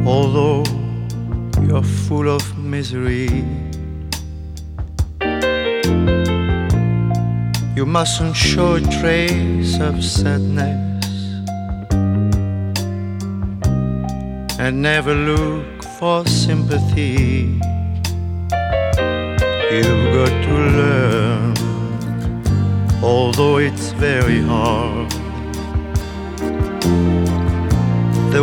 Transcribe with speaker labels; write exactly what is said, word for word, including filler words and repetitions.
Speaker 1: although you're full of misery. You mustn't show a trace of sadness, and never look for sympathy. You've got to learn, although it's very hard,